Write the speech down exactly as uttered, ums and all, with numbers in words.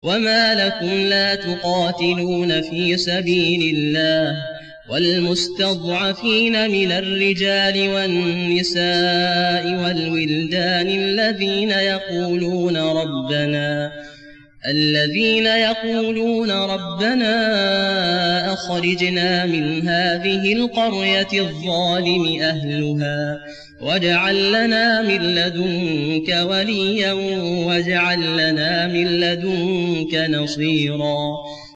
وما لكم لا تقاتلون في سبيل الله والمستضعفين من الرجال والنساء والولدان الذين يقولون ربنا الذين يقولون ربنا أخرجنا من هذه القرية الظالم أهلها واجعل لنا من لدنك وليا واجعل لنا من لدنك نصيرا